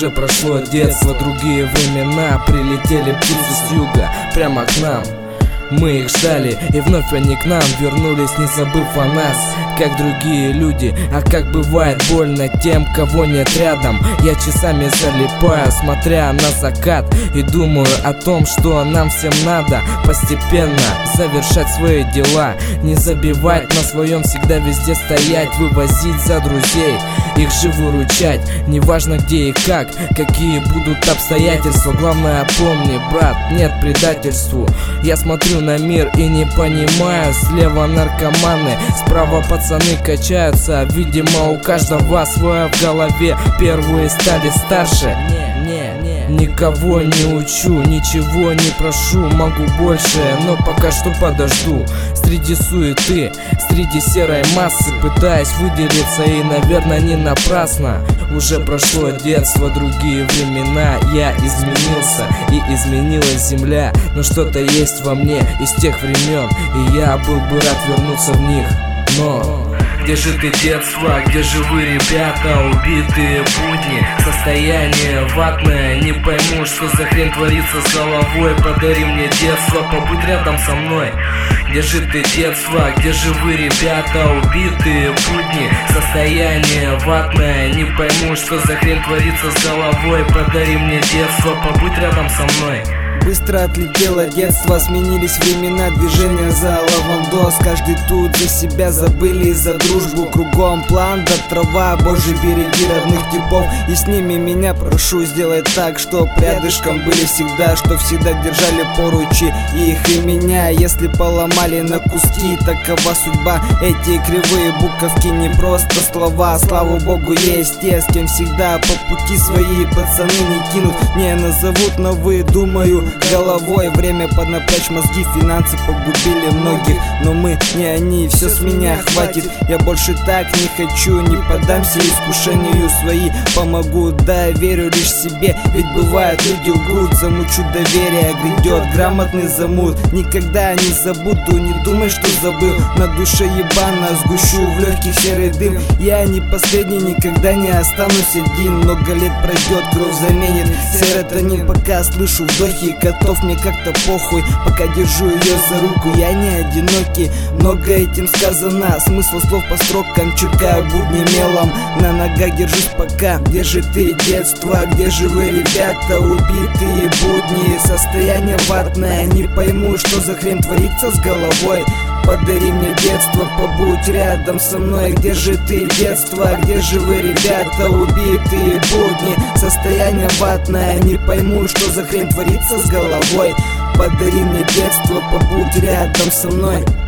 Уже прошло детство, другие времена. Прилетели птицы с юга прямо к нам. Мы их ждали, и вновь они к нам вернулись, не забыв о нас, как другие люди. А как бывает больно тем, кого нет рядом. Я часами залипаю, смотря на закат, и думаю о том, что нам всем надо постепенно завершать свои дела. Не забивать на своем, всегда везде стоять, вывозить за друзей, их же выручать. Неважно где и как, какие будут обстоятельства. Главное помни, брат, нет предательству. Я смотрю на мир и не понимаю. Слева наркоманы, справа пацаны качаются. Видимо, у каждого свое в голове. Первые стали старше. Никого не учу, ничего не прошу. Могу больше, но пока что подожду. Среди суеты, среди серой массы пытаюсь выделиться, и, наверное, не напрасно. Уже прошло детство, другие времена. Я изменился, и изменилась земля. Но что-то есть во мне из тех времен, и я был бы рад вернуться в них. Но где же ты, детство, где же вы, ребята? Убитые будни, состояние ватное. Не пойму, что за хрень творится с головой. Подари мне детство, побудь рядом со мной. Где же ты, детство, где же вы, ребята? Убитые будни, состояние ватное. Не пойму, что за хрень творится с головой. Подари мне детство, побудь рядом со мной. Быстро отлетело детство, сменились времена, движения за лавандос. Каждый тут за себя, забыли за дружбу. Кругом план да трава, боже, береги родных типов. И с ними меня прошу, сделать так, чтоб рядышком были всегда, что всегда держали поручи их и меня. Если поломали на куски, такова судьба. Эти кривые буковки не просто слова. Слава богу, есть те, с кем всегда по пути свои пацаны не кинут, не назовут, но вы, думаю, головой. Время поднапрячь мозги, финансы погубили многих, но мы не они, все с меня хватит. Я больше так не хочу, не поддамся искушению, свои помогу, да верю лишь себе. Ведь бывает люди лгут, замучу доверие, грядет грамотный замут. Никогда не забуду, не думай, что забыл. На душе ебано, сгущу в легких серый дым. Я не последний, никогда не останусь один. Много лет пройдет, кровь заменит серотонин. Пока слышу вдохи котов, мне как-то похуй. Пока держу ее за руку, я не одинокий. Много этим сказано, смысл слов по строкам черкаю будни мелом. На ногах держусь пока. Где же ты, детство, где же вы, ребята? Убитые будни, состояние ватное. Не пойму, что за хрень творится с головой. Подари мне детство, побудь рядом со мной. Где же ты, детство, где же вы, ребята? Убитые будни, состояние ватное. Не пойму, что за хрень творится с головой. Подари мне детство, побудь рядом со мной.